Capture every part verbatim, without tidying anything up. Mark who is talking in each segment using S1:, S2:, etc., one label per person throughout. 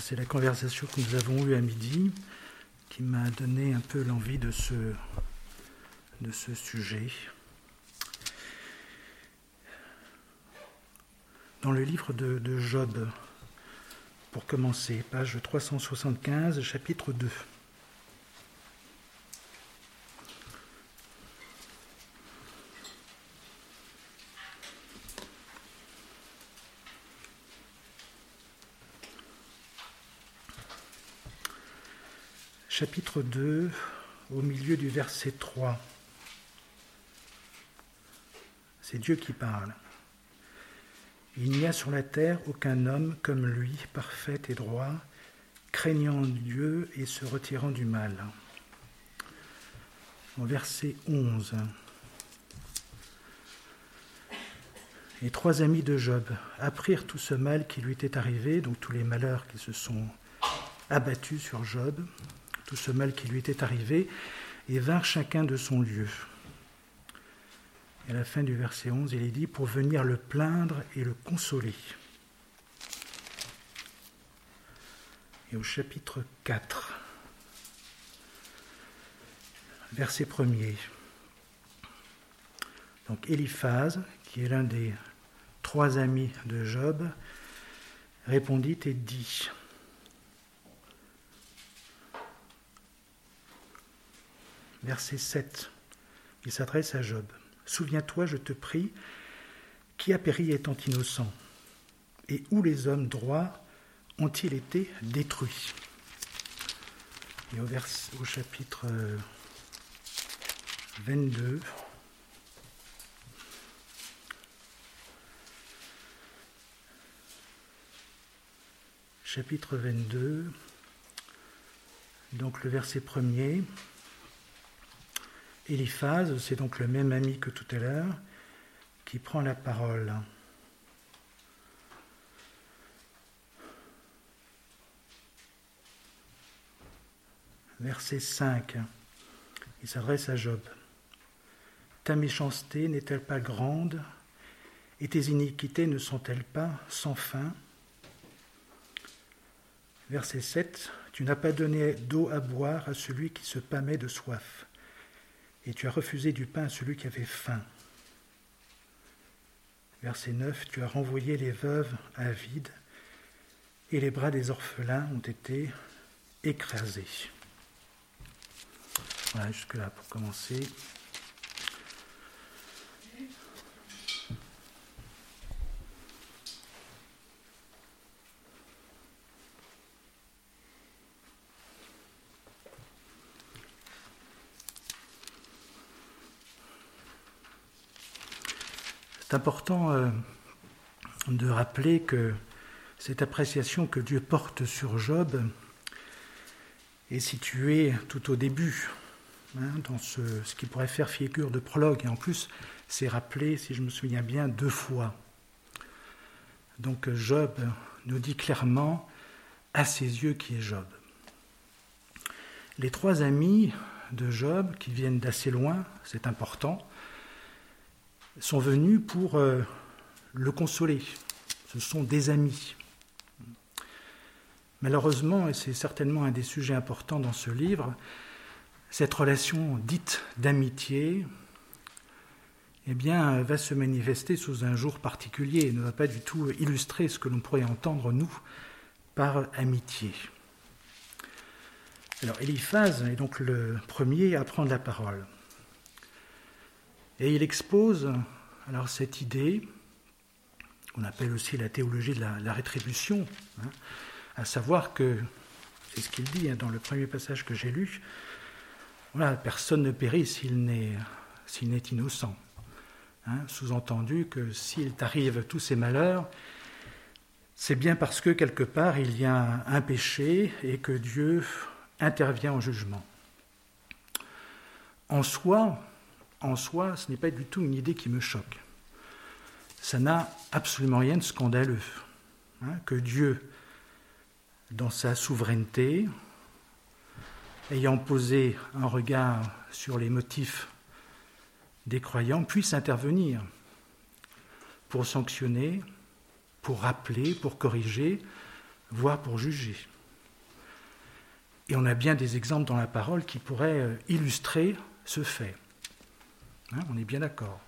S1: c'est la conversation que nous avons eue à midi qui m'a donné un peu l'envie de ce, de ce sujet. Dans le livre de, de Job, pour commencer, page trois cent soixante-quinze, chapitre deux. Chapitre deux, au milieu du verset trois. C'est Dieu qui parle. Il n'y a sur la terre aucun homme comme lui, parfait et droit, craignant Dieu et se retirant du mal. Au verset onze. Les trois amis de Job apprirent tout ce mal qui lui était arrivé, donc tous les malheurs qui se sont abattus sur Job, tout ce mal qui lui était arrivé, et vinrent chacun de son lieu. Et à la fin du verset onze, il est dit, pour venir le plaindre et le consoler. Et au chapitre quatre, verset premier, donc Éliphaz, qui est l'un des trois amis de Job, répondit et dit, verset sept, il s'adresse à Job. « Souviens-toi, je te prie, qui a péri étant innocent, et où les hommes droits ont-ils été détruits ?» Et au, vers, au chapitre vingt-deux, chapitre vingt-deux, donc le verset premier, Éliphaz, c'est donc le même ami que tout à l'heure, qui prend la parole. Verset cinq, il s'adresse à Job. « Ta méchanceté n'est-elle pas grande, et tes iniquités ne sont-elles pas sans fin ?» Verset sept, « Tu n'as pas donné d'eau à boire à celui qui se pâmait de soif. Et tu as refusé du pain à celui qui avait faim. » Verset neuf, « Tu as renvoyé les veuves à vide, et les bras des orphelins ont été écrasés. » Voilà, jusque-là pour commencer. C'est important euh, de rappeler que cette appréciation que Dieu porte sur Job est située tout au début, hein, dans ce, ce qui pourrait faire figure de prologue. Et en plus, c'est rappelé, si je me souviens bien, deux fois. Donc Job nous dit clairement à ses yeux qui est Job. Les trois amis de Job, qui viennent d'assez loin, c'est important, sont venus pour euh, le consoler. Ce sont des amis. Malheureusement, et c'est certainement un des sujets importants dans ce livre, cette relation dite d'amitié eh bien, va se manifester sous un jour particulier et ne va pas du tout illustrer ce que l'on pourrait entendre, nous, par amitié. Alors, Éliphaz est donc le premier à prendre la parole. Et il expose alors cette idée, qu'on appelle aussi la théologie de la, la rétribution, hein, à savoir que, c'est ce qu'il dit hein, dans le premier passage que j'ai lu, voilà, personne ne périt s'il n'est, s'il n'est innocent. Hein, sous-entendu que s'il t'arrive tous ces malheurs, c'est bien parce que quelque part il y a un, un péché et que Dieu intervient en jugement. En soi, En soi, ce n'est pas du tout une idée qui me choque. Ça n'a absolument rien de scandaleux. Hein, que Dieu, dans sa souveraineté, ayant posé un regard sur les motifs des croyants, puisse intervenir pour sanctionner, pour rappeler, pour corriger, voire pour juger. Et on a bien des exemples dans la parole qui pourraient illustrer ce fait. Hein, on est bien d'accord.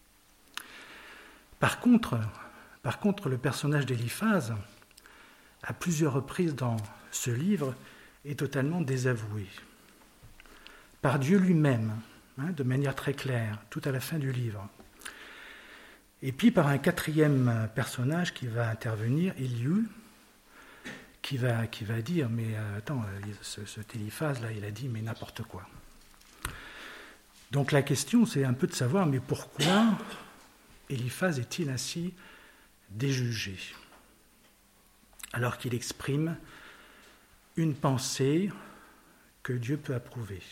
S1: Par contre, par contre, le personnage d'Éliphaz, à plusieurs reprises dans ce livre, est totalement désavoué. Par Dieu lui-même, hein, de manière très claire, tout à la fin du livre. Et puis par un quatrième personnage qui va intervenir, Élihu, qui va, qui va dire, mais euh, attends, ce, cet Éliphaz, là, il a dit, mais n'importe quoi. Donc la question, c'est un peu de savoir, mais pourquoi Éliphaz est-il ainsi déjugé, alors qu'il exprime une pensée que Dieu peut approuver?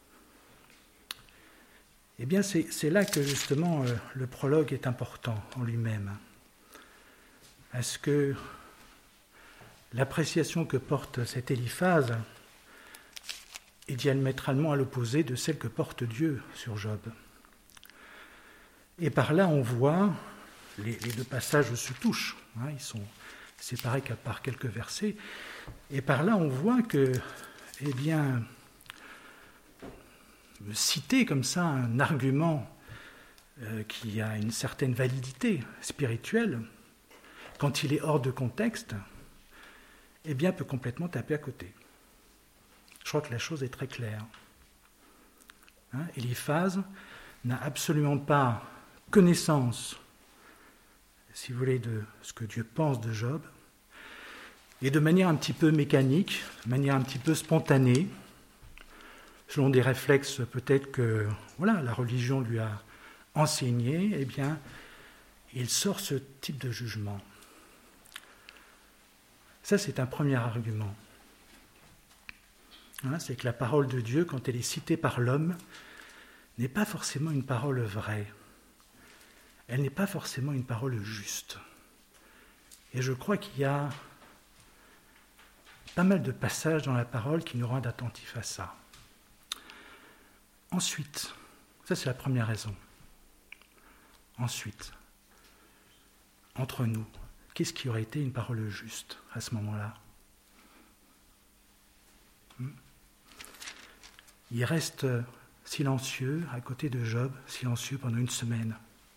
S1: Eh bien, c'est, c'est là que justement euh, le prologue est important en lui-même. Est-ce que l'appréciation que porte cet Éliphaz est diamétralement à l'opposé de celle que porte Dieu sur Job? Et par là, on voit, les, les deux passages se touchent, hein, ils sont séparés qu'à par quelques versets, et par là, on voit que, eh bien, citer comme ça un argument euh, qui a une certaine validité spirituelle, quand il est hors de contexte, eh bien, peut complètement taper à côté. Je crois que la chose est très claire. Hein, Éliphaz n'a absolument pas connaissance, si vous voulez, de ce que Dieu pense de Job, et de manière un petit peu mécanique, de manière un petit peu spontanée, selon des réflexes peut-être que voilà, la religion lui a enseigné, eh bien, il sort ce type de jugement. Ça, c'est un premier argument. Hein, c'est que la parole de Dieu, quand elle est citée par l'homme, n'est pas forcément une parole vraie. Elle n'est pas forcément une parole juste. Et je crois qu'il y a pas mal de passages dans la parole qui nous rendent attentifs à ça. Ensuite, ça c'est la première raison. Ensuite, entre nous, qu'est-ce qui aurait été une parole juste à ce moment-là? Il reste silencieux à côté de Job, silencieux pendant une semaine.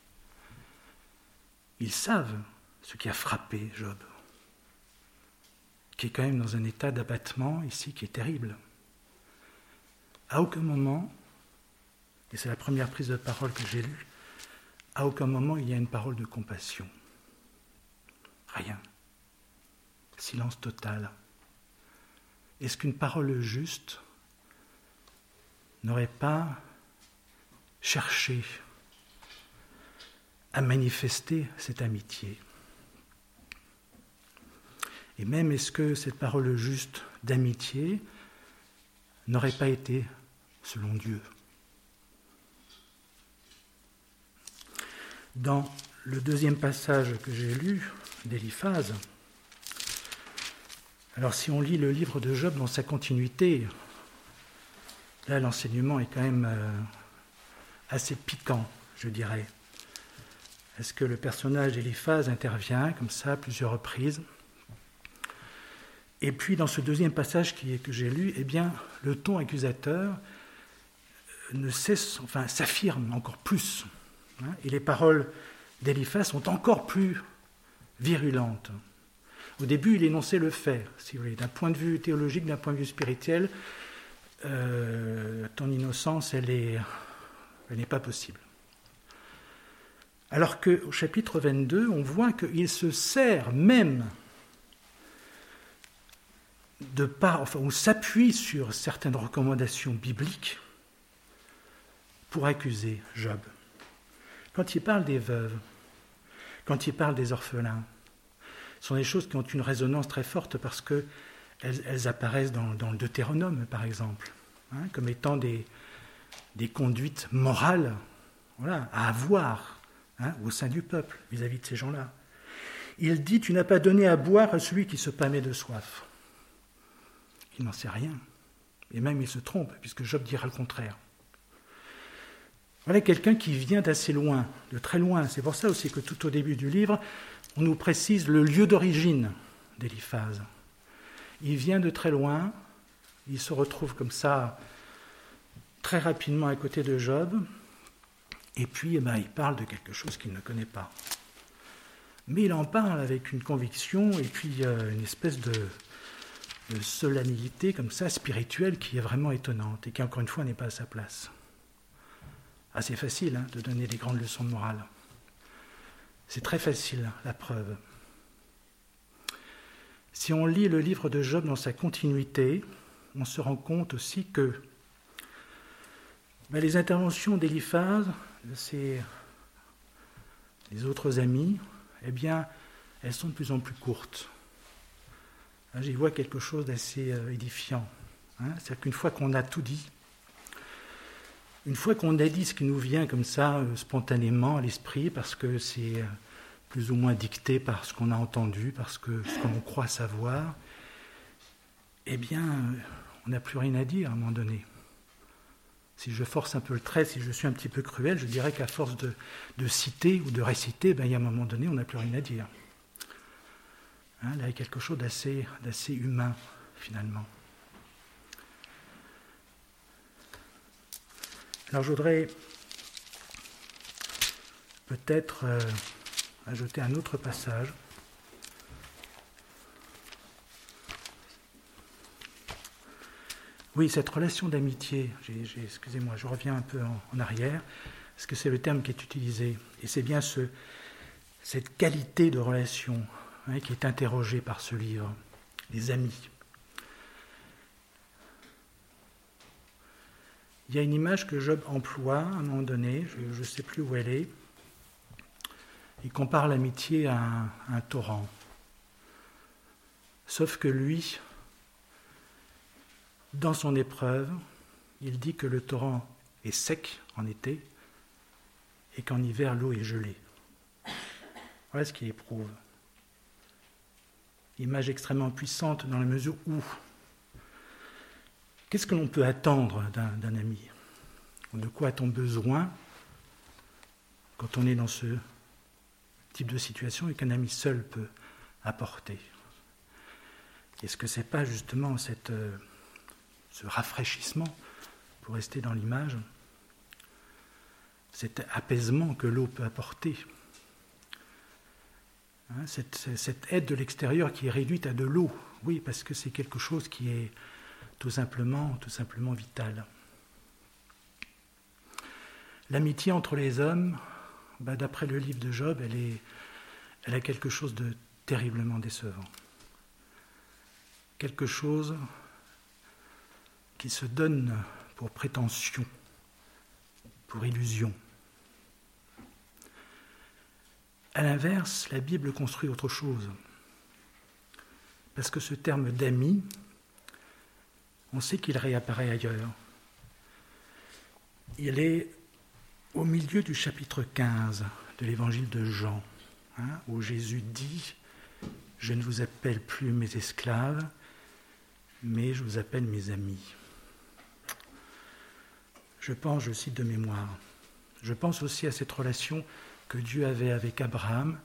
S1: Ils savent ce qui a frappé Job, qui est quand même dans un état d'abattement ici qui est terrible. À aucun moment, et c'est la première prise de parole que j'ai lue, à aucun moment il y a une parole de compassion. Rien. Silence total. Est-ce qu'une parole juste n'aurait pas cherché à manifester cette amitié? Et même est-ce que cette parole juste d'amitié n'aurait pas été selon Dieu? Dans le deuxième passage que j'ai lu d'Éliphaz, alors si on lit le livre de Job dans sa continuité, là l'enseignement est quand même euh, assez piquant, je dirais. Est-ce que le personnage d'Éliphaz intervient comme ça à plusieurs reprises? Et puis dans ce deuxième passage qui est, que j'ai lu, eh bien le ton accusateur ne cesse, enfin s'affirme encore plus. Hein, et les paroles d'Éliphaz sont encore plus virulentes. Au début, il énonçait le fait, si vous voulez, d'un point de vue théologique, d'un point de vue spirituel, euh, ton innocence, elle est, elle n'est pas possible. Alors qu'au chapitre vingt-deux, on voit qu'il se sert même de part, enfin, on s'appuie sur certaines recommandations bibliques pour accuser Job. Quand il parle des veuves, quand il parle des orphelins, ce sont des choses qui ont une résonance très forte parce qu'elles elles apparaissent dans, dans le Deutéronome, par exemple, hein, comme étant des, des conduites morales, voilà, à avoir hein, au sein du peuple vis-à-vis de ces gens-là. Il dit « Tu n'as pas donné à boire à celui qui se pâmait de soif ». Il n'en sait rien. Et même il se trompe, puisque Job dira le contraire. Voilà quelqu'un qui vient d'assez loin, de très loin. C'est pour ça aussi que tout au début du livre, on nous précise le lieu d'origine d'Éliphaz. Il vient de très loin, il se retrouve comme ça très rapidement à côté de Job, et puis eh ben, il parle de quelque chose qu'il ne connaît pas. Mais il en parle avec une conviction et puis euh, une espèce de, de solennité comme ça, spirituelle, qui est vraiment étonnante et qui, encore une fois, n'est pas à sa place. Assez facile hein, de donner des grandes leçons de morale. C'est très facile, la preuve. Si on lit le livre de Job dans sa continuité, on se rend compte aussi que ben, les interventions d'Éliphaz, de ses les autres amis, eh bien, elles sont de plus en plus courtes. Là, j'y vois quelque chose d'assez euh, édifiant. Hein. C'est-à-dire qu'une fois qu'on a tout dit, une fois qu'on a dit ce qui nous vient comme ça, euh, spontanément à l'esprit, parce que c'est euh, plus ou moins dicté par ce qu'on a entendu, parce que ce qu'on croit savoir, eh bien, euh, on n'a plus rien à dire à un moment donné. Si je force un peu le trait, si je suis un petit peu cruel, je dirais qu'à force de, de citer ou de réciter, ben, il y a un moment donné, on n'a plus rien à dire. Hein, là, il y a quelque chose d'assez, d'assez humain, finalement. Alors, je voudrais peut-être euh, ajouter un autre passage. Oui, cette relation d'amitié, j'ai, j'ai, excusez-moi, je reviens un peu en, en arrière, parce que c'est le terme qui est utilisé. Et c'est bien ce, cette qualité de relation hein, qui est interrogée par ce livre, les amis. Il y a une image que Job emploie à un moment donné, je ne sais plus où elle est. Il compare l'amitié à un, à un torrent. Sauf que lui, dans son épreuve, il dit que le torrent est sec en été et qu'en hiver, l'eau est gelée. Voilà ce qu'il éprouve. Image extrêmement puissante dans la mesure où qu'est-ce que l'on peut attendre d'un, d'un ami ? De quoi a-t-on besoin quand on est dans ce type de situation et qu'un ami seul peut apporter ? Est-ce que ce n'est pas justement cette... Euh, ce rafraîchissement, pour rester dans l'image, cet apaisement que l'eau peut apporter, hein, cette, cette aide de l'extérieur qui est réduite à de l'eau, oui, parce que c'est quelque chose qui est tout simplement, tout simplement vital. L'amitié entre les hommes, bah, d'après le livre de Job, elle, est, elle a quelque chose de terriblement décevant. Quelque chose qui se donne pour prétention, pour illusion. À l'inverse, la Bible construit autre chose. Parce que ce terme d'ami, on sait qu'il réapparaît ailleurs. Il est au milieu du chapitre quinze de l'évangile de Jean, hein, où Jésus dit « Je ne vous appelle plus mes esclaves, mais je vous appelle mes amis. » Je pense, je cite de mémoire, je pense aussi à cette relation que Dieu avait avec Abraham,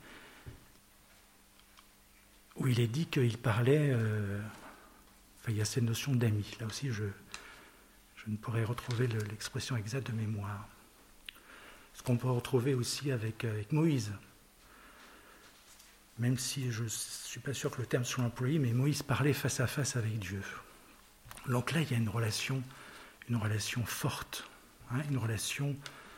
S1: où il est dit qu'il parlait, euh, enfin il y a cette notion d'ami. Là aussi, je, je ne pourrais retrouver le, l'expression exacte de mémoire. Ce qu'on peut retrouver aussi avec, avec Moïse. Même si je ne suis pas sûr que le terme soit employé, mais Moïse parlait face à face avec Dieu. Donc là, il y a une relation, une relation forte, hein, une relation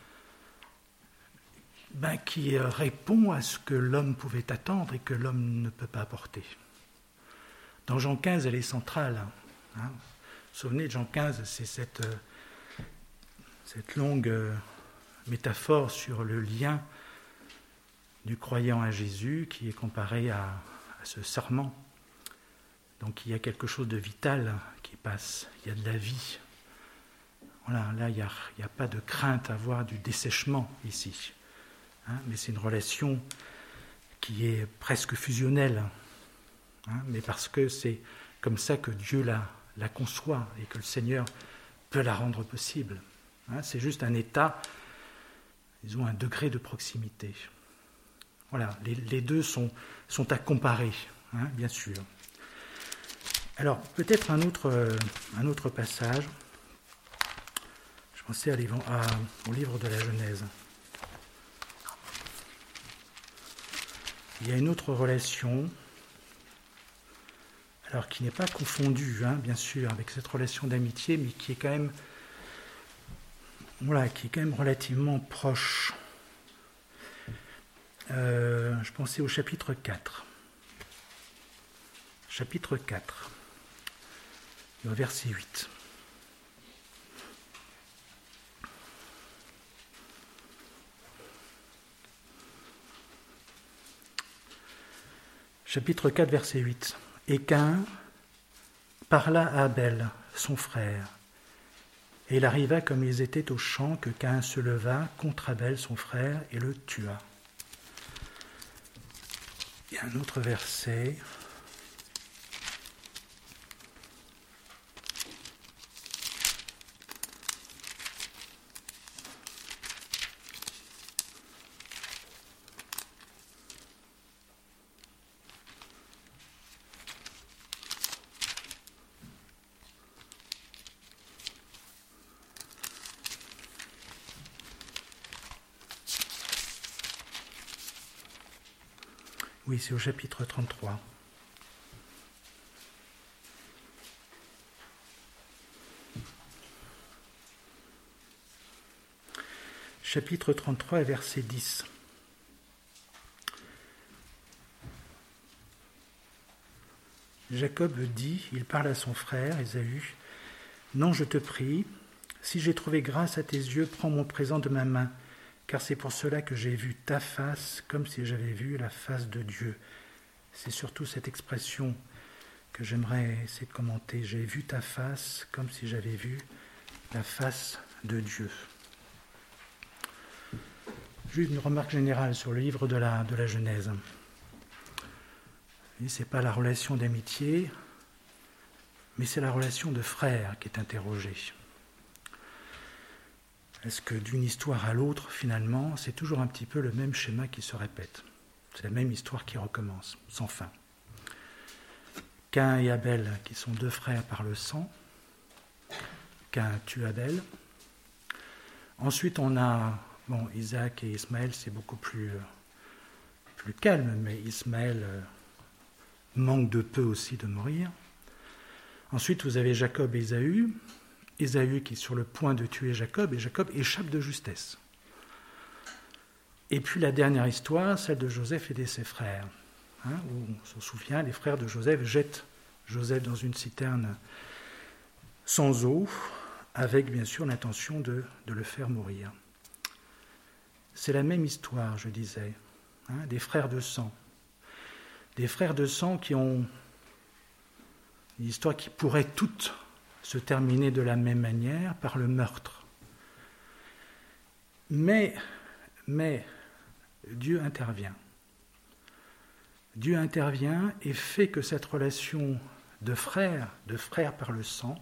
S1: ben, qui répond à ce que l'homme pouvait attendre et que l'homme ne peut pas apporter. Dans Jean quinze, elle est centrale. Hein. Vous vous souvenez de Jean quinze, c'est cette, euh, cette longue euh, métaphore sur le lien du croyant à Jésus qui est comparé à, à ce serment. Donc il y a quelque chose de vital qui passe, il y a de la vie. Voilà, là il n'y a, a pas de crainte à avoir du dessèchement ici. Hein, mais c'est une relation qui est presque fusionnelle. Hein, mais parce que c'est comme ça que Dieu la, la conçoit et que le Seigneur peut la rendre possible. Hein, c'est juste un état, disons un degré de proximité. Voilà, les, les deux sont, sont à comparer, hein, bien sûr. Alors, peut-être un autre, euh, un autre passage. Je pensais à, à, au livre de la Genèse. Il y a une autre relation, alors qui n'est pas confondue, hein, bien sûr, avec cette relation d'amitié, mais qui est quand même, voilà, qui est quand même relativement proche. Euh, je pensais au chapitre quatre. Chapitre quatre, au verset huit. Chapitre quatre, verset huit. Et Caïn parla à Abel, son frère. Et il arriva comme ils étaient au champ que Caïn se leva contre Abel, son frère, et le tua. Il y a un autre verset. Oui, c'est au chapitre trente-trois. Chapitre trente-trois, verset dix. Jacob dit, il parle à son frère Ésaü, « Non, je te prie, si j'ai trouvé grâce à tes yeux, prends mon présent de ma main, car c'est pour cela que j'ai vu ta face comme si j'avais vu la face de Dieu. » C'est surtout cette expression que j'aimerais essayer de commenter. J'ai vu ta face comme si j'avais vu la face de Dieu. Juste une remarque générale sur le livre de la, de la Genèse. Ce n'est pas la relation d'amitié, mais c'est la relation de frère qui est interrogée. Est-ce que d'une histoire à l'autre, finalement, c'est toujours un petit peu le même schéma qui se répète? C'est la même histoire qui recommence, sans fin. Caïn et Abel, qui sont deux frères par le sang. Caïn tue Abel. Ensuite, on a bon, Isaac et Ismaël, c'est beaucoup plus, plus calme, mais Ismaël euh, manque de peu aussi de mourir. Ensuite, vous avez Jacob et Ésaü. Ésaü qui est sur le point de tuer Jacob, et Jacob échappe de justesse. Et puis la dernière histoire, celle de Joseph et de ses frères, hein, où on se souvient, les frères de Joseph jettent Joseph dans une citerne sans eau, avec bien sûr l'intention de, de le faire mourir. C'est la même histoire, je disais, hein, des frères de sang. Des frères de sang qui ont une histoire qui pourrait toute se terminer de la même manière, par le meurtre. Mais, mais Dieu intervient. Dieu intervient et fait que cette relation de frère, de frère par le sang,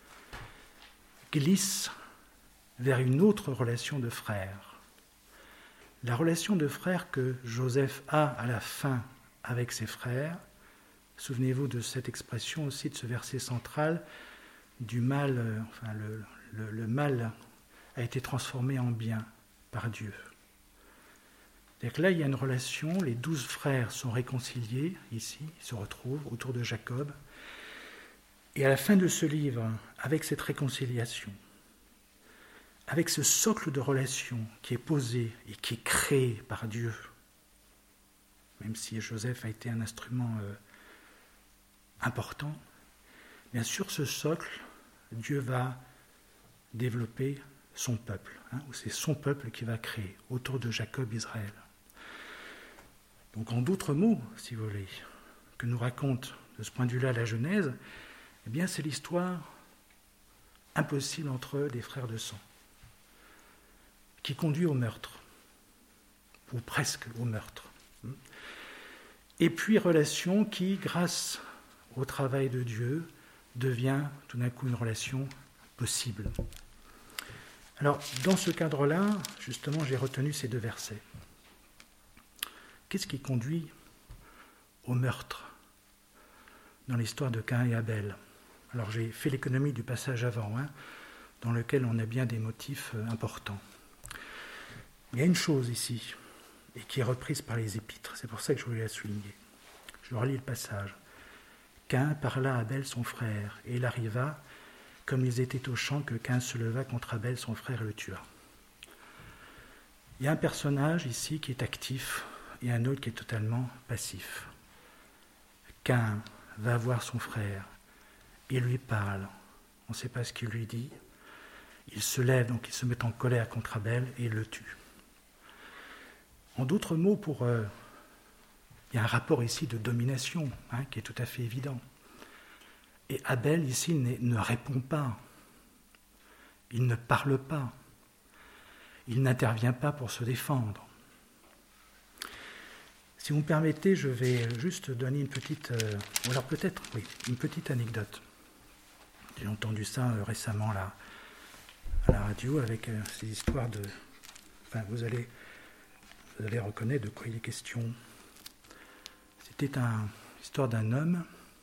S1: glisse vers une autre relation de frère. La relation de frère que Joseph a à la fin avec ses frères, souvenez-vous de cette expression aussi, de ce verset central, du mal, euh, enfin le, le, le mal a été transformé en bien par Dieu. C'est-à-dire que là, il y a une relation, les douze frères sont réconciliés, ici, ils se retrouvent autour de Jacob. Et à la fin de ce livre, avec cette réconciliation, avec ce socle de relation qui est posé et qui est créé par Dieu, même si Joseph a été un instrument euh, important, bien sûr, ce socle, Dieu va développer son peuple, hein, ou c'est son peuple qui va créer autour de Jacob, Israël. Donc en d'autres mots, si vous voulez, que nous raconte de ce point de vue-là la Genèse, eh bien c'est l'histoire impossible entre des frères de sang, qui conduit au meurtre, ou presque au meurtre. Et puis relation qui, grâce au travail de Dieu, devient tout d'un coup une relation possible. Alors, dans ce cadre-là, justement, j'ai retenu ces deux versets. Qu'est-ce qui conduit au meurtre? dans l'histoire de Caïn et Abel. Alors j'ai fait l'économie du passage avant, hein, dans lequel on a bien des motifs euh, importants. Il y a une chose ici, et qui est reprise par les épîtres, c'est pour ça que je voulais la souligner. Je relis le passage. Caïn parla à Abel son frère, et il arriva, comme ils étaient au champ, que Caïn se leva contre Abel son frère et le tua. Il y a un personnage ici qui est actif, et un autre qui est totalement passif. Caïn va voir son frère, il lui parle, on ne sait pas ce qu'il lui dit, il se lève, donc il se met en colère contre Abel et il le tue. En d'autres mots, pour, euh, il y a un rapport ici de domination hein, qui est tout à fait évident. Et Abel ici ne répond pas, il ne parle pas, il n'intervient pas pour se défendre. Si vous me permettez, je vais juste donner une petite, euh, ou alors peut-être, oui, une petite anecdote. J'ai entendu ça euh, récemment là, à la radio avec euh, ces histoires de... Enfin, vous allez, vous allez reconnaître de quoi il est question. C'était une histoire d'un homme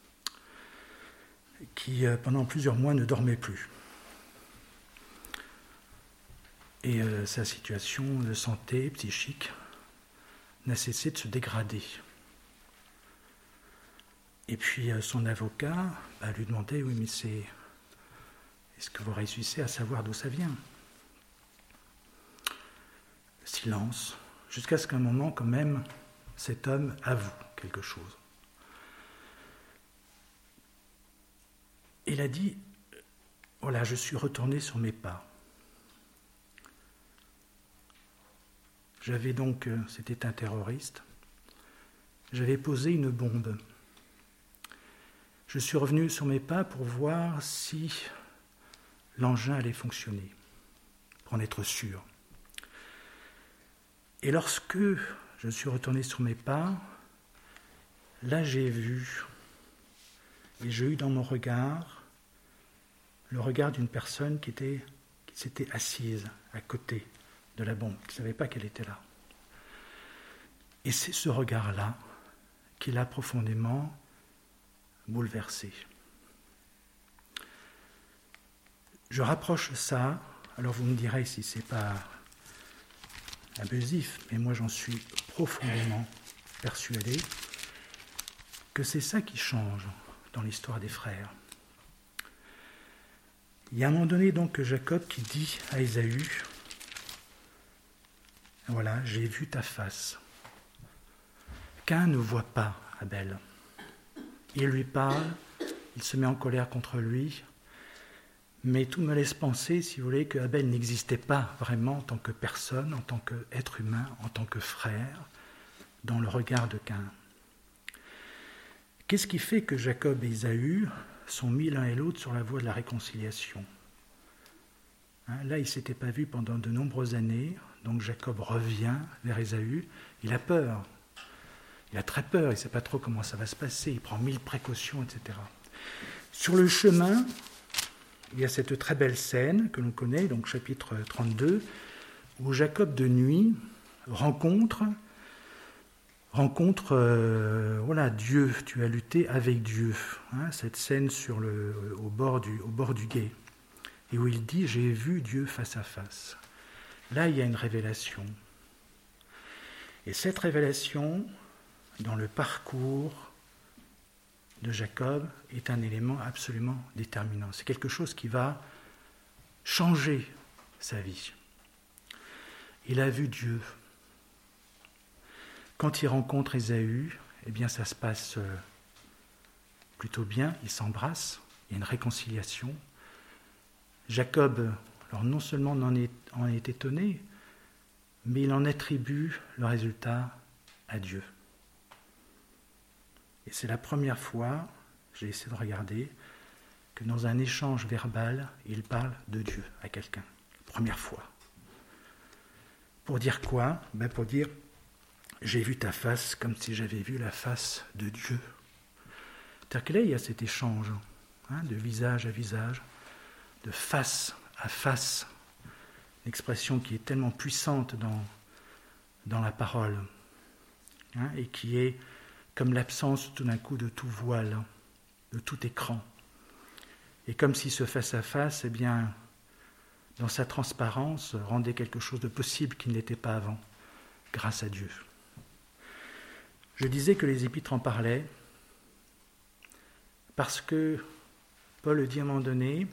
S1: qui, euh, pendant plusieurs mois, ne dormait plus. Et euh, sa situation de santé psychique n'a cessé de se dégrader. Et puis euh, son avocat bah, lui demandait, oui mais c'est, est-ce que vous réussissez à savoir d'où ça vient ? Silence, jusqu'à ce qu'un moment quand même, cet homme avoue quelque chose. Il a dit, voilà, je suis retourné sur mes pas. J'avais donc, c'était un terroriste, j'avais posé une bombe. Je suis revenu sur mes pas pour voir si l'engin allait fonctionner, pour en être sûr. Et lorsque je suis retourné sur mes pas, là j'ai vu, et j'ai eu dans mon regard, le regard d'une personne qui, était, qui s'était assise à côté de la bombe, qui ne savait pas qu'elle était là. Et c'est ce regard-là qui l'a profondément bouleversé. Je rapproche ça, alors vous me direz si ce n'est pas abusif, mais moi j'en suis profondément persuadé que c'est ça qui change dans l'histoire des frères. Il y a un moment donné donc Jacob qui dit à Ésaü, voilà, j'ai vu ta face. Caïn ne voit pas Abel. Il lui parle, il se met en colère contre lui, mais tout me laisse penser, si vous voulez, que Abel n'existait pas vraiment en tant que personne, en tant qu'être humain, en tant que frère, dans le regard de Caïn. Qu'est-ce qui fait que Jacob et Ésaü sont mis l'un et l'autre sur la voie de la réconciliation ? Hein, là, ils ne s'étaient pas vus pendant de nombreuses années, donc Jacob revient vers Ésaü, il a peur, il a très peur, il ne sait pas trop comment ça va se passer, il prend mille précautions, et cetera. Sur le chemin, il y a cette très belle scène que l'on connaît, donc chapitre trente-deux, où Jacob de nuit rencontre, rencontre euh, voilà, Dieu, tu as lutté avec Dieu, hein, cette scène sur le, au, bord du, au bord du gué, et où il dit « j'ai vu Dieu face à face ». Là, il y a une révélation. Et cette révélation, dans le parcours de Jacob, est un élément absolument déterminant. C'est quelque chose qui va changer sa vie. Il a vu Dieu. Quand il rencontre Ésaü, eh bien, ça se passe plutôt bien. Ils s'embrassent, il y a une réconciliation. Jacob, alors non seulement en est, en est étonné, mais il en attribue le résultat à Dieu. Et c'est la première fois, j'ai essayé de regarder, que dans un échange verbal, il parle de Dieu à quelqu'un. Première fois. Pour dire quoi ? Ben pour dire, j'ai vu ta face comme si j'avais vu la face de Dieu. C'est-à-dire que là, il y a cet échange, hein, de visage à visage, de face à face, une expression qui est tellement puissante dans, dans la parole, hein, et qui est comme l'absence tout d'un coup de tout voile. de tout écran. Et comme si ce face-à-face, eh bien, dans sa transparence, rendait quelque chose de possible qui ne l'était pas avant, grâce à Dieu. Je disais que les Épîtres en parlaient parce que Paul le dit à un moment donné,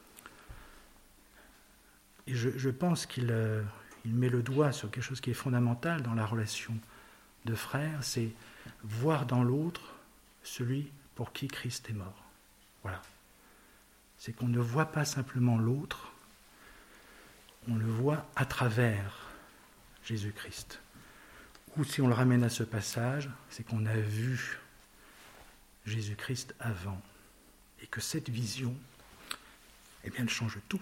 S1: et je, je pense qu'il euh, il met le doigt sur quelque chose qui est fondamental dans la relation de frères, c'est voir dans l'autre celui pour qui Christ est mort. Voilà. C'est qu'on ne voit pas simplement l'autre, on le voit à travers Jésus-Christ. Ou si on le ramène à ce passage, c'est qu'on a vu Jésus-Christ avant. Et que cette vision, eh bien, elle change tout.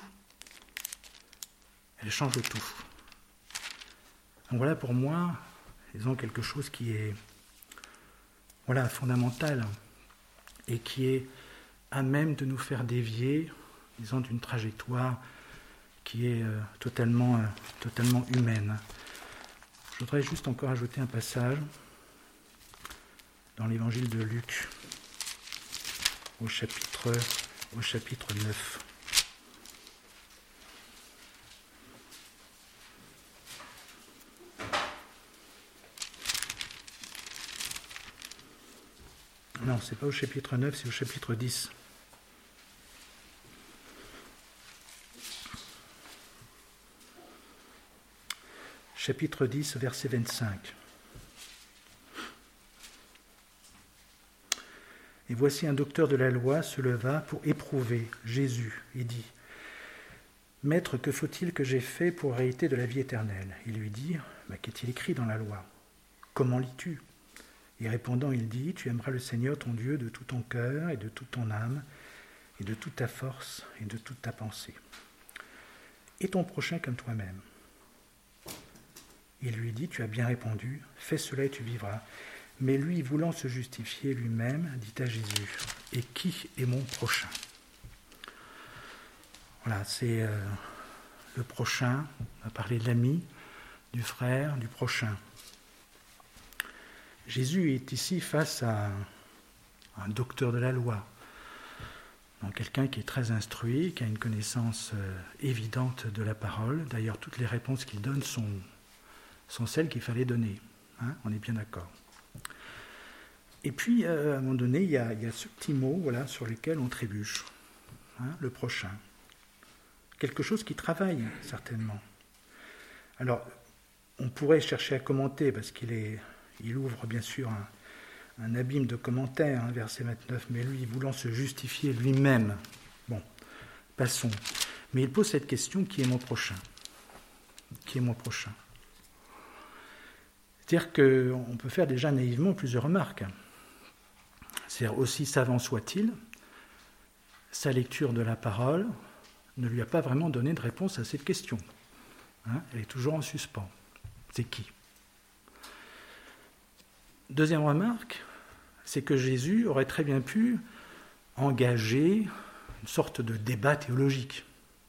S1: Elle change tout. Donc voilà pour moi, disons, quelque chose qui est voilà, fondamental et qui est à même de nous faire dévier, disons, d'une trajectoire qui est euh, totalement, euh, totalement humaine. Je voudrais juste encore ajouter un passage dans l'évangile de Luc, au chapitre, au chapitre neuf. Non, c'est pas au chapitre neuf, c'est au chapitre dix. Chapitre dix, verset vingt-cinq. Et voici un docteur de la loi se leva pour éprouver Jésus et dit : Maître, que faut-il que j'aie fait pour hériter de la vie éternelle ? Il lui dit : bah, qu'est-il écrit dans la loi ? Comment lis-tu ? Et répondant, il dit : Tu aimeras le Seigneur ton Dieu de tout ton cœur et de toute ton âme et de toute ta force et de toute ta pensée. Et ton prochain comme toi-même. Il lui dit : Tu as bien répondu, fais cela et tu vivras. Mais lui, voulant se justifier lui-même, dit à Jésus : Et qui est mon prochain ? Voilà, c'est euh, le prochain. On va parler de l'ami, du frère, du prochain. Jésus est ici face à un, un docteur de la loi, donc quelqu'un qui est très instruit, qui a une connaissance euh, évidente de la parole. D'ailleurs, toutes les réponses qu'il donne sont, sont celles qu'il fallait donner. Hein, on est bien d'accord. Et puis, euh, à un moment donné, il y a, il y a ce petit mot voilà, sur lequel on trébuche, hein, le prochain. Quelque chose qui travaille, certainement. Alors, on pourrait chercher à commenter, parce qu'il est, il ouvre bien sûr un, un abîme de commentaires, hein, verset vingt-neuf, mais lui, voulant se justifier lui-même. Bon, passons. Mais il pose cette question, qui est mon prochain ? Qui est mon prochain ? C'est-à-dire qu'on peut faire déjà naïvement plusieurs remarques. C'est-à-dire, aussi savant soit-il, sa lecture de la parole ne lui a pas vraiment donné de réponse à cette question. Hein, elle est toujours en suspens. C'est qui ? Deuxième remarque, c'est que Jésus aurait très bien pu engager une sorte de débat théologique.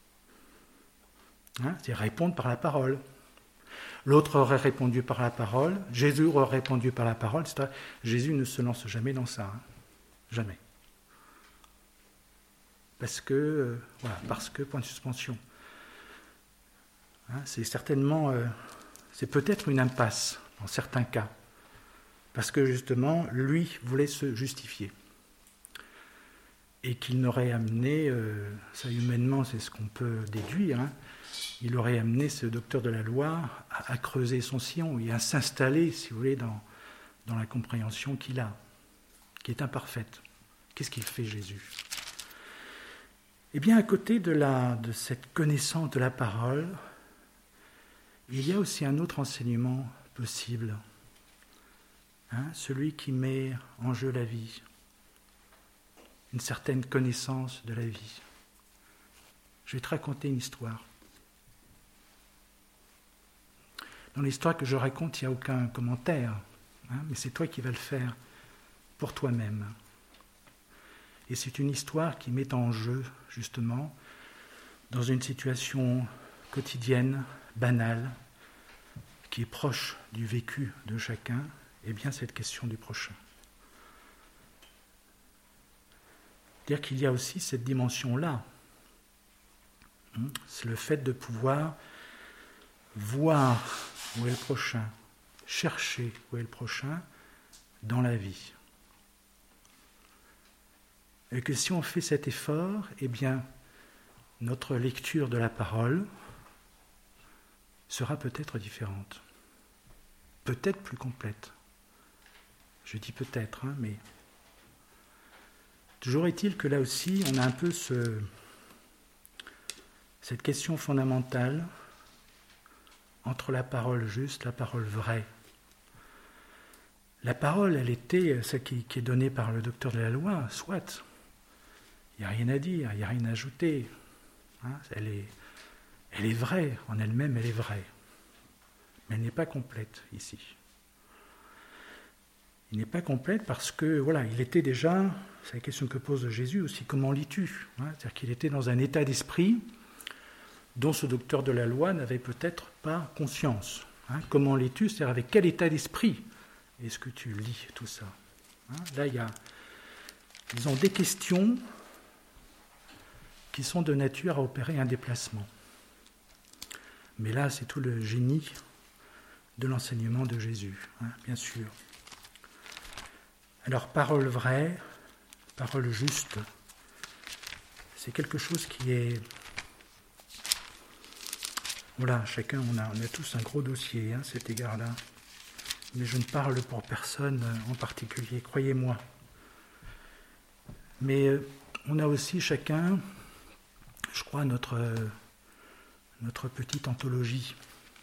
S1: Hein, c'est répondre par la parole. L'autre aurait répondu par la parole, Jésus aurait répondu par la parole, et cetera. Jésus ne se lance jamais dans ça. Hein. Jamais. Parce que, euh, voilà, parce que, point de suspension. Hein, c'est certainement, euh, c'est peut-être une impasse, dans certains cas. Parce que, justement, lui voulait se justifier. Et qu'il n'aurait amené, euh, ça humainement, c'est ce qu'on peut déduire, hein, il aurait amené ce docteur de la loi à, à creuser son sillon et à s'installer, si vous voulez, dans, dans la compréhension qu'il a, qui est imparfaite. Qu'est-ce qu'il fait, Jésus ? Eh bien, à côté de, la, de cette connaissance de la parole, il y a aussi un autre enseignement possible, hein, celui qui met en jeu la vie, une certaine connaissance de la vie. Je vais te raconter une histoire. Dans l'histoire que je raconte, il n'y a aucun commentaire, hein, mais c'est toi qui vas le faire pour toi-même. Et c'est une histoire qui met en jeu, justement, dans une situation quotidienne, banale, qui est proche du vécu de chacun, eh bien cette question du prochain. C'est-à-dire qu'il y a aussi cette dimension-là. C'est le fait de pouvoir voir où est le prochain, chercher où est le prochain dans la vie. Et que si on fait cet effort, eh bien, notre lecture de la parole sera peut-être différente, peut-être plus complète. Je dis peut-être, hein, mais toujours est-il que là aussi, on a un peu ce, cette question fondamentale entre la parole juste, la parole vraie. La parole, elle était celle qui, qui est donnée par le docteur de la loi, soit. Il n'y a rien à dire, il n'y a rien à ajouter. Hein, elle est, elle est vraie, en elle-même, elle est vraie. Mais elle n'est pas complète ici. Il n'est pas complète parce que, voilà, il était déjà, c'est la question que pose Jésus aussi, comment lis-tu ? Hein, c'est-à-dire qu'il était dans un état d'esprit dont ce docteur de la loi n'avait peut-être pas conscience. Hein, comment lis-tu ? C'est-à-dire avec quel état d'esprit est-ce que tu lis tout ça ? Hein, là, il y a, ils ont des questions qui sont de nature à opérer un déplacement. Mais là, c'est tout le génie de l'enseignement de Jésus, hein, bien sûr. Alors, parole vraie, parole juste, c'est quelque chose qui est... Voilà, chacun, on a, on a tous un gros dossier, hein, cet égard-là. Mais je ne parle pour personne en particulier, croyez-moi. Mais euh, on a aussi chacun, je crois, notre, euh, notre petite anthologie.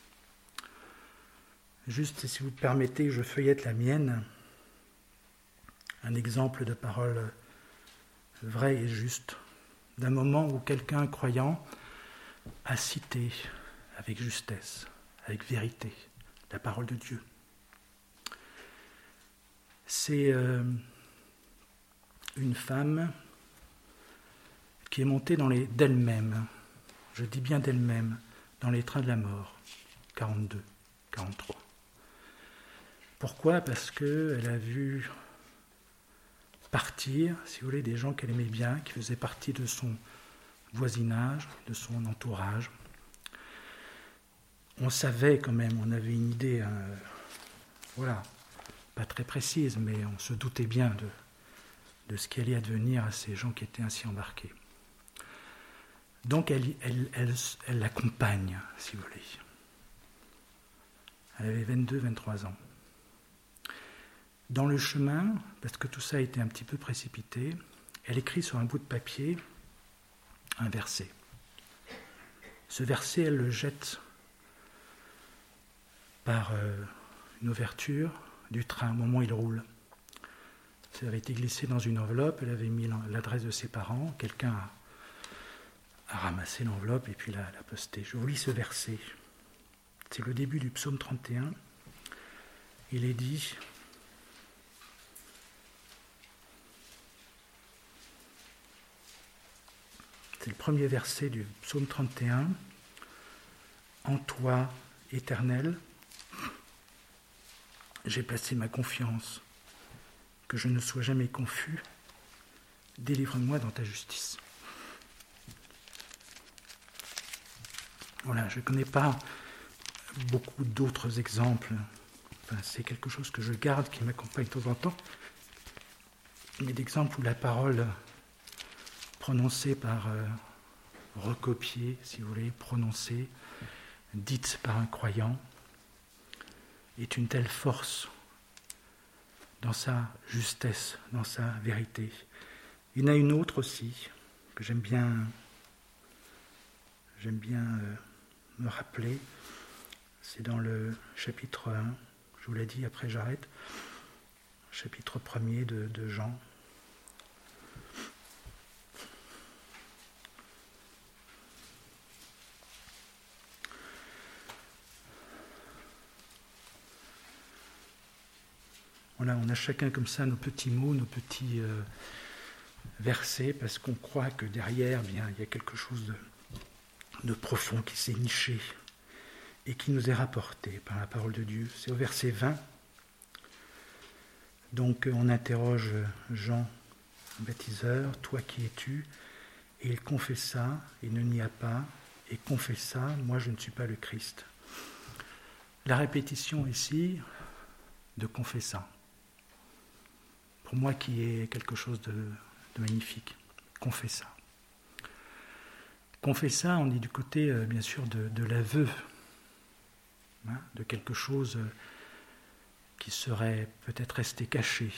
S1: Juste, si vous permettez, je feuillette la mienne. Un exemple de parole vraie et juste, d'un moment où quelqu'un croyant a cité avec justesse, avec vérité, la parole de Dieu. C'est euh, une femme qui est montée dans les, d'elle-même, je dis bien d'elle-même, dans les trains de la mort, quarante-deux, quarante-trois. Pourquoi ? Parce qu'elle a vu partir, si vous voulez, des gens qu'elle aimait bien, qui faisaient partie de son voisinage, de son entourage. On savait quand même, on avait une idée, euh, voilà, pas très précise, mais on se doutait bien de, de ce qui allait advenir à ces gens qui étaient ainsi embarqués. Donc elle, elle, elle, elle l'accompagne, si vous voulez. Elle avait vingt-deux, vingt-trois ans. Dans le chemin, parce que tout ça a été un petit peu précipité, elle écrit sur un bout de papier un verset. Ce verset, elle le jette par euh, une ouverture du train au moment où il roule. Ça avait été glissé dans une enveloppe, elle avait mis l'adresse de ses parents, quelqu'un a, a ramassé l'enveloppe et puis l'a, l'a postée. Je vous lis ce verset. C'est le début du psaume trente et un. Il est dit... C'est le premier verset du psaume trente et un. « En toi, Éternel, j'ai placé ma confiance, que je ne sois jamais confus. Délivre-moi dans ta justice. » Voilà, je ne connais pas beaucoup d'autres exemples. Enfin, c'est quelque chose que je garde, qui m'accompagne de temps en temps. Mais d'exemples où la parole prononcée par, euh, recopiée, si vous voulez, prononcée, dite par un croyant, est une telle force dans sa justesse, dans sa vérité. Il y en a une autre aussi, que j'aime bien, j'aime bien euh, me rappeler, c'est dans le chapitre un, je vous l'ai dit, après j'arrête, chapitre premier de, de Jean. Voilà, on a chacun comme ça nos petits mots, nos petits euh, versets, parce qu'on croit que derrière, bien, il y a quelque chose de, de profond qui s'est niché et qui nous est rapporté par la parole de Dieu. C'est au verset vingt. Donc on interroge Jean baptiseur, toi qui es-tu ? Et il confessa, il ne nia pas, et confessa, moi je ne suis pas le Christ. La répétition ici de confessa, pour moi qui est quelque chose de, de magnifique, confessa. Confessa, on est du côté euh, bien sûr de, de l'aveu, hein, de quelque chose euh, qui serait peut-être resté caché,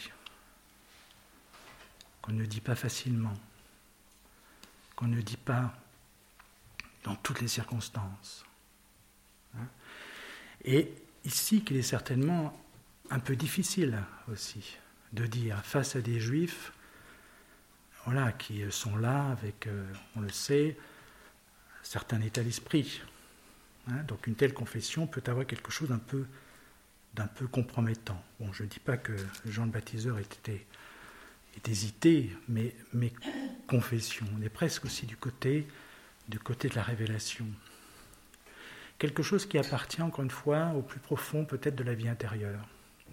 S1: qu'on ne dit pas facilement, qu'on ne dit pas dans toutes les circonstances. Hein. Et ici, qu'il est certainement un peu difficile aussi de dire face à des Juifs, voilà, qui sont là avec, euh, on le sait, un certain état d'esprit. Hein. Donc une telle confession peut avoir quelque chose d'un peu, d'un peu compromettant. Bon, je ne dis pas que Jean le Baptiseur était, était hésité, mais, mais confession. On est presque aussi du côté, du côté de la révélation. Quelque chose qui appartient, encore une fois, au plus profond peut-être de la vie intérieure.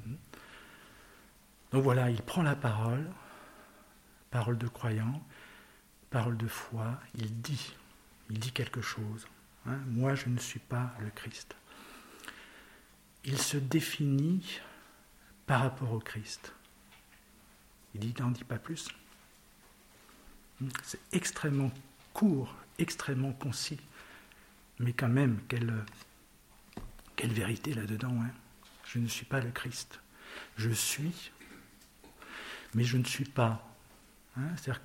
S1: Donc voilà, il prend la parole, parole de croyant, parole de foi, il dit, il dit quelque chose. Hein, moi, je ne suis pas le Christ. Il se définit par rapport au Christ. Il dit, n'en dit pas plus. C'est extrêmement court, extrêmement concis. Mais quand même, quelle, quelle vérité là-dedans. Hein. Je ne suis pas le Christ. Je suis, mais je ne suis pas. Hein. C'est-à-dire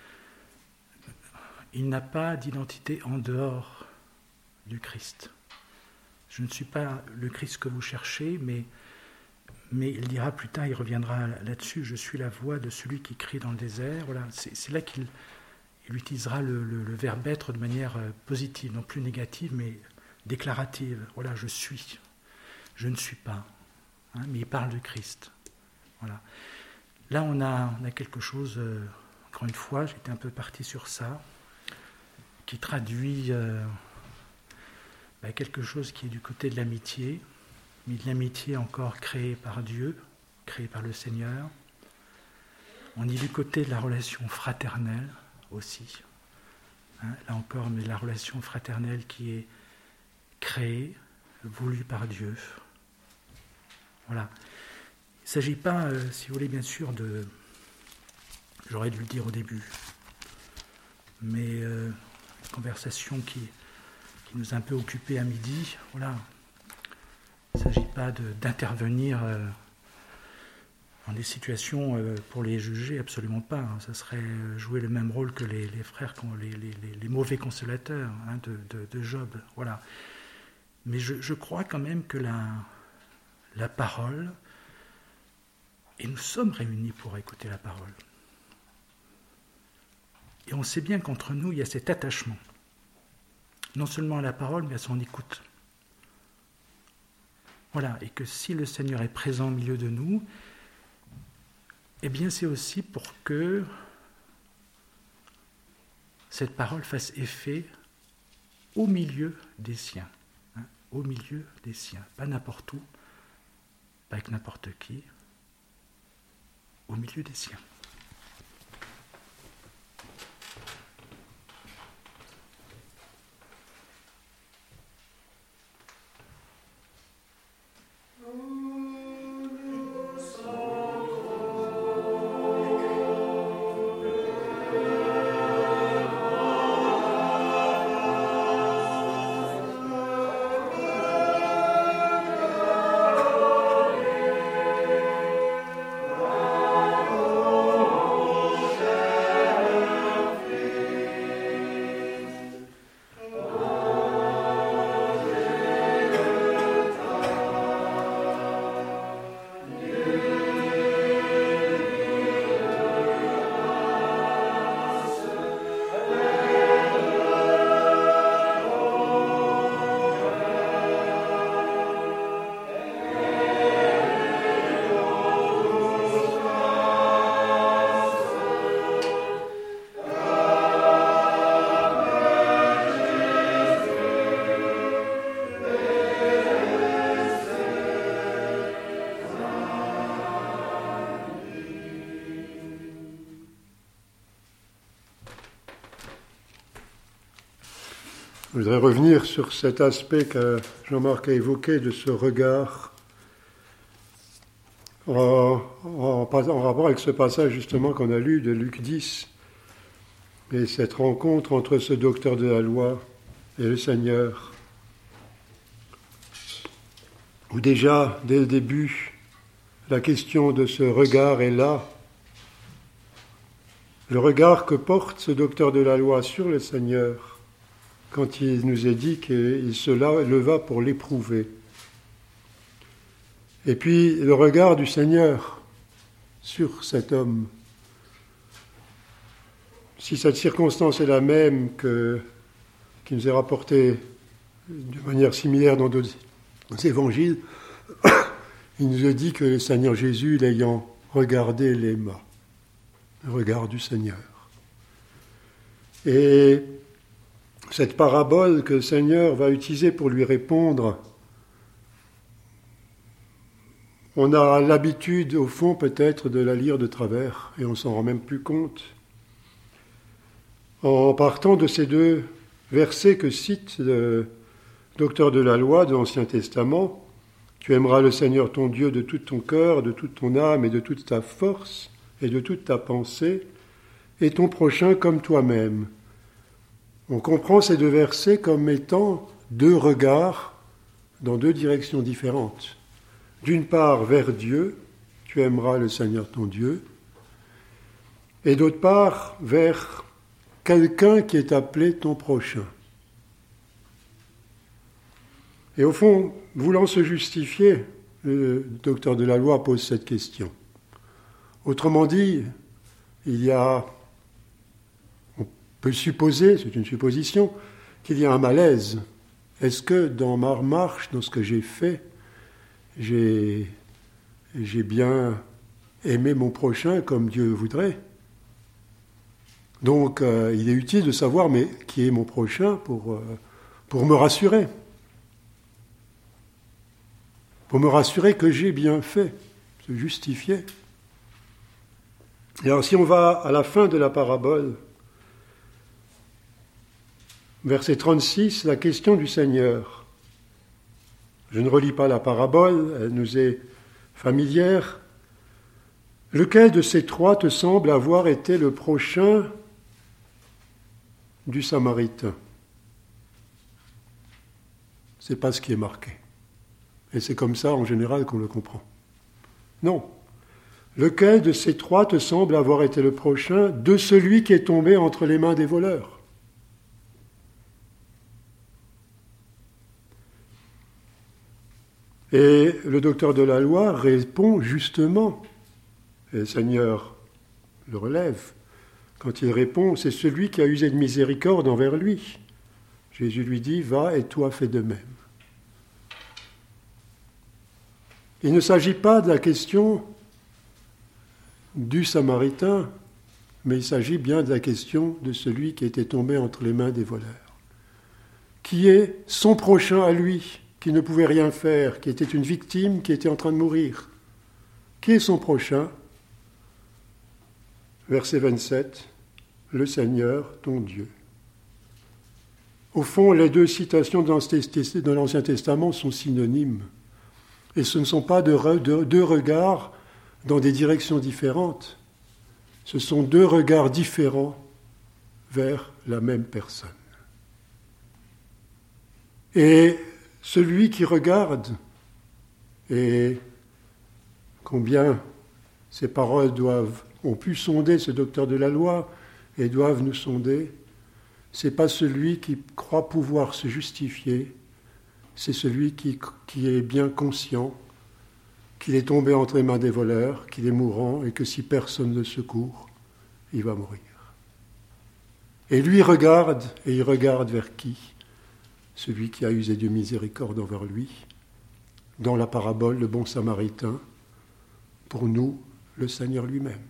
S1: qu'il n'a pas d'identité en dehors du Christ. Je ne suis pas le Christ que vous cherchez, mais, mais il dira plus tard, il reviendra là-dessus, je suis la voix de celui qui crie dans le désert. Voilà, c'est, c'est là qu'il... Il utilisera le, le, le verbe être de manière positive, non plus négative, mais déclarative. Voilà, je suis. Je ne suis pas. Hein, mais il parle de Christ. Voilà. Là, on a, on a quelque chose, euh, encore une fois, j'étais un peu parti sur ça, qui traduit euh, bah, quelque chose qui est du côté de l'amitié, mais de l'amitié encore créée par Dieu, créée par le Seigneur. On est du côté de la relation fraternelle, aussi, hein, là encore, mais la relation fraternelle qui est créée, voulue par Dieu. Voilà. Il ne s'agit pas, euh, si vous voulez, bien sûr, de... J'aurais dû le dire au début, mais euh, la conversation qui, qui nous a un peu occupés à midi, voilà. Il ne s'agit pas de, d'intervenir... Euh, dans des situations euh, pour les juger, absolument pas. Hein. Ça serait jouer le même rôle que les, les frères, les, les, les mauvais consolateurs hein, de, de, de Job. Voilà. Mais je, je crois quand même que la, la parole, et nous sommes réunis pour écouter la parole. Et on sait bien qu'entre nous, il y a cet attachement. Non seulement à la parole, mais à son écoute. Voilà. Et que si le Seigneur est présent au milieu de nous, eh bien, c'est aussi pour que cette parole fasse effet au milieu des siens. Hein, au milieu des siens. Pas n'importe où, pas avec n'importe qui, au milieu des siens.
S2: Oh Je voudrais revenir sur cet aspect que Jean-Marc a évoqué de ce regard en, en, en rapport avec ce passage justement qu'on a lu de Luc dix et cette rencontre entre ce docteur de la loi et le Seigneur, où déjà, dès le début, la question de ce regard est là. Le regard que porte ce docteur de la loi sur le Seigneur, quand il nous est dit qu'il se leva pour l'éprouver. Et puis le regard du Seigneur sur cet homme. Si cette circonstance est la même que, qui nous est rapportée de manière similaire dans d'autres évangiles, il nous est dit que le Seigneur Jésus, l'ayant regardé, l'aima. Le regard du Seigneur. Et cette parabole que le Seigneur va utiliser pour lui répondre, on a l'habitude, au fond, peut-être, de la lire de travers, et on ne s'en rend même plus compte. En partant de ces deux versets que cite le docteur de la loi de l'Ancien Testament, « Tu aimeras le Seigneur ton Dieu de tout ton cœur, de toute ton âme et de toute ta force et de toute ta pensée, et ton prochain comme toi-même. » On comprend ces deux versets comme étant deux regards dans deux directions différentes. D'une part, vers Dieu, tu aimeras le Seigneur ton Dieu, et d'autre part, vers quelqu'un qui est appelé ton prochain. Et au fond, voulant se justifier, le docteur de la loi pose cette question. Autrement dit, il y a... On peut supposer, c'est une supposition, qu'il y a un malaise. Est-ce que dans ma marche, dans ce que j'ai fait, j'ai, j'ai bien aimé mon prochain comme Dieu voudrait ? Donc, euh, il est utile de savoir mais qui est mon prochain pour, euh, pour me rassurer. Pour me rassurer que j'ai bien fait, se justifier. Et alors, si on va à la fin de la parabole, verset trente-six, la question du Seigneur. Je ne relis pas la parabole, elle nous est familière. Lequel de ces trois te semble avoir été le prochain du Samaritain ? Ce n'est pas ce qui est marqué. Et c'est comme ça, en général, qu'on le comprend. Non. Lequel de ces trois te semble avoir été le prochain de celui qui est tombé entre les mains des voleurs ? Et le docteur de la loi répond justement, et le Seigneur le relève, quand il répond, c'est celui qui a usé de miséricorde envers lui. Jésus lui dit, va et toi fais de même. Il ne s'agit pas de la question du Samaritain, mais il s'agit bien de la question de celui qui était tombé entre les mains des voleurs, qui est son prochain à lui, qui ne pouvait rien faire, qui était une victime, qui était en train de mourir. Qui est son prochain ? Verset vingt-sept, le Seigneur, ton Dieu. Au fond, les deux citations de l'Ancien Testament sont synonymes. Et ce ne sont pas deux regards dans des directions différentes. Ce sont deux regards différents vers la même personne. Et celui qui regarde, et combien ces paroles doivent, ont pu sonder ce docteur de la loi et doivent nous sonder, c'est pas celui qui croit pouvoir se justifier, c'est celui qui, qui est bien conscient qu'il est tombé entre les mains des voleurs, qu'il est mourant et que si personne ne le secourt, il va mourir. Et lui regarde, et il regarde vers qui ? Celui qui a usé de miséricorde envers lui, dans la parabole, le bon Samaritain, pour nous, le Seigneur lui-même.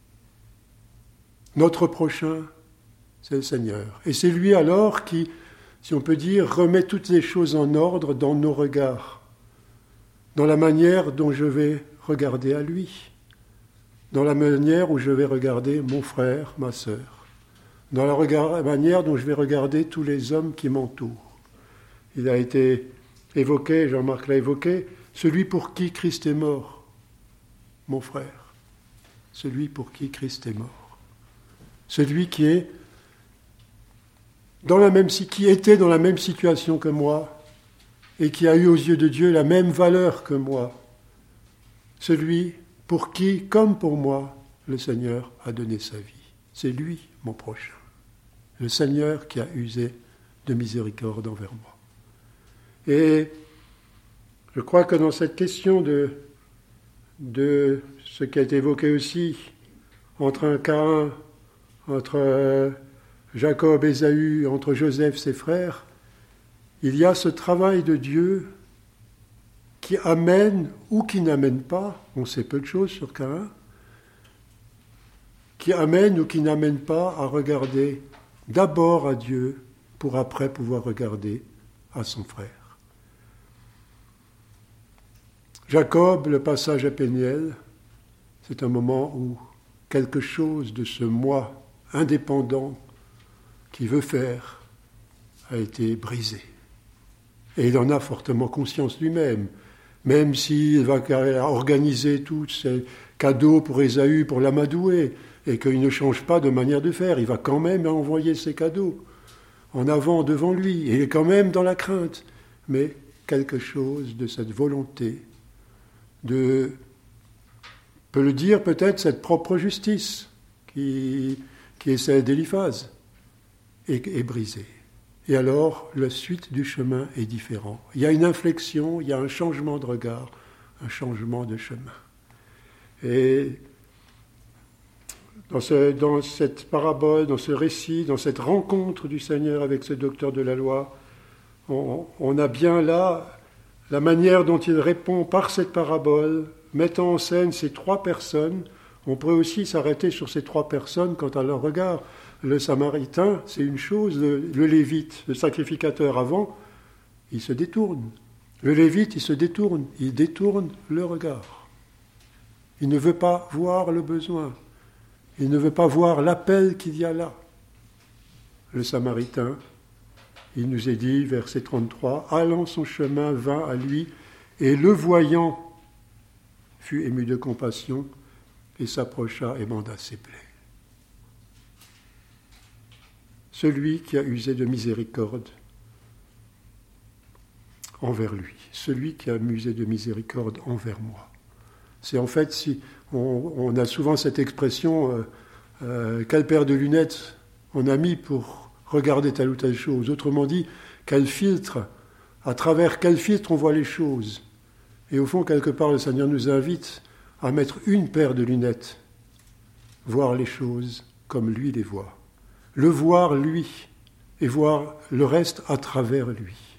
S2: Notre prochain, c'est le Seigneur. Et c'est lui alors qui, si on peut dire, remet toutes les choses en ordre dans nos regards, dans la manière dont je vais regarder à lui, dans la manière où je vais regarder mon frère, ma sœur, dans la, regard, la manière dont je vais regarder tous les hommes qui m'entourent. Il a été évoqué, Jean-Marc l'a évoqué, celui pour qui Christ est mort, mon frère, celui pour qui Christ est mort, celui qui est dans la même, qui était dans la même situation que moi et qui a eu aux yeux de Dieu la même valeur que moi, celui pour qui, comme pour moi, le Seigneur a donné sa vie. C'est lui, mon prochain, le Seigneur qui a usé de miséricorde envers moi. Et je crois que dans cette question de, de ce qui a été évoqué aussi entre un Caïn, entre euh, Jacob, Ésaü, entre Joseph, ses frères, il y a ce travail de Dieu qui amène ou qui n'amène pas, on sait peu de choses sur Caïn, qui amène ou qui n'amène pas à regarder d'abord à Dieu pour après pouvoir regarder à son frère. Jacob, le passage à Péniel, c'est un moment où quelque chose de ce moi indépendant qui veut faire a été brisé. Et il en a fortement conscience lui-même, même s'il va organiser tous ces cadeaux pour Ésaü, pour l'amadouer, et qu'il ne change pas de manière de faire, il va quand même envoyer ses cadeaux en avant devant lui, et il est quand même dans la crainte, mais quelque chose de cette volonté de, peut le dire peut-être, cette propre justice qui, qui est celle d'Éliphaz, est, est brisée. Et alors, la suite du chemin est différente. Il y a une inflexion, il y a un changement de regard, un changement de chemin. Et dans, ce, dans cette parabole, dans ce récit, dans cette rencontre du Seigneur avec ce docteur de la loi, on, on a bien là la manière dont il répond par cette parabole, mettant en scène ces trois personnes. On pourrait aussi s'arrêter sur ces trois personnes quant à leur regard. Le Samaritain, c'est une chose, le, le Lévite, le sacrificateur avant, il se détourne. Le Lévite, il se détourne, il détourne le regard. Il ne veut pas voir le besoin, il ne veut pas voir l'appel qu'il y a là. Le Samaritain, il nous est dit, verset trente-trois, « Allant son chemin, vint à lui, et le voyant, fut ému de compassion, et s'approcha et banda ses plaies. » Celui qui a usé de miséricorde envers lui, celui qui a usé de miséricorde envers moi. C'est en fait, si on, on a souvent cette expression, euh, euh, quelle paire de lunettes on a mis pour regarder telle ou telle chose. Autrement dit, quel filtre, à travers quel filtre on voit les choses. Et au fond, quelque part, le Seigneur nous invite à mettre une paire de lunettes, voir les choses comme lui les voit. Le voir lui, et voir le reste à travers lui.